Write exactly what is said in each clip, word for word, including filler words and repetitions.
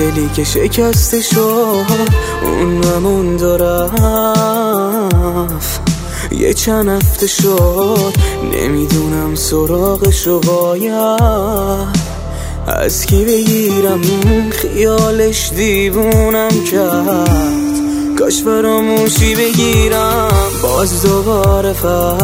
دلی که شکسته شد اون نموند و رفت. یه چند هفته شد نمیدونم سراغشو باید از کی بگیرم، خیالش دیوونم کرد. کاش فراموشی بگیرم باز دوباره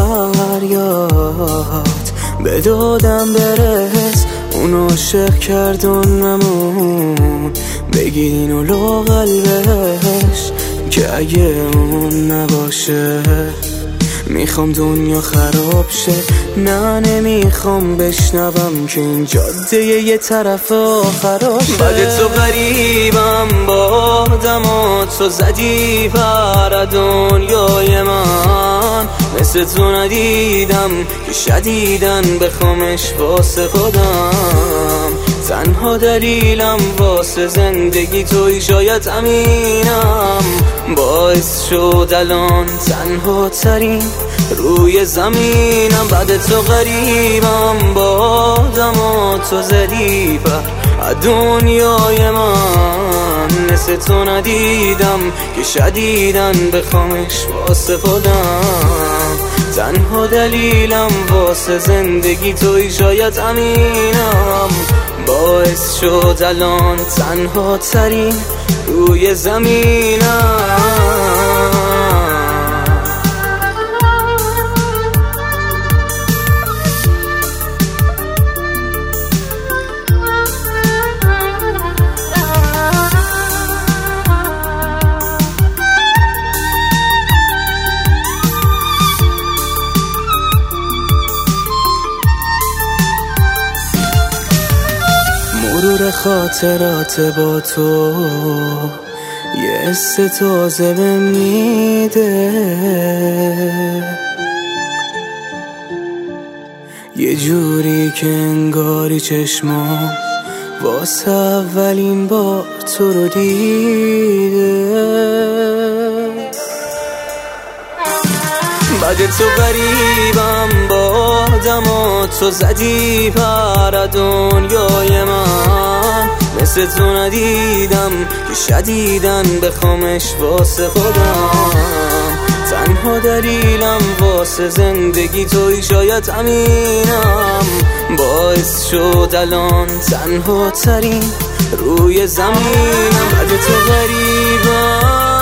فریاد به دادم برس. اون عاشق کرد و نمون، بگیرین و لا قلبش که اگه اون نباشه میخوام دنیا خراب شه. نه نمیخوام بشنوم که این جاده یه طرف آخراشه. بعد تو غریبم با آدم و تو زدی پر دنیای من، مثل تو ندیدم که شدیدن بخوامش واسه خودم. تنها دلیلم واسه زندگی توی شاید امینم، باعث شد الان تنها ترین روی زمینم. بعد تو غریبم با آدم و تو زدی پر دنیای من، مثل تو ندیدم که شدیدن بخوامش واسه خودم. تنها دلیلم واسه زندگی توی شاید امینم، باعث شد الان تنها ترین روی زمینم. مرور خاطرات با تو یه حس تازه بهم میده، یه جوری که انگاری چشمام واسه اولین بار تو رو دیده. بعد تو غریبم با آدم و تو زدی پر دنیای من، مثل تو ندیدم که شدیدن بخوامش واسه خودم. تنها دلیلم واسه زندگی توی شاید امینم، باعث شد الان تنها ترین روی زمینم. بعد تو غریبم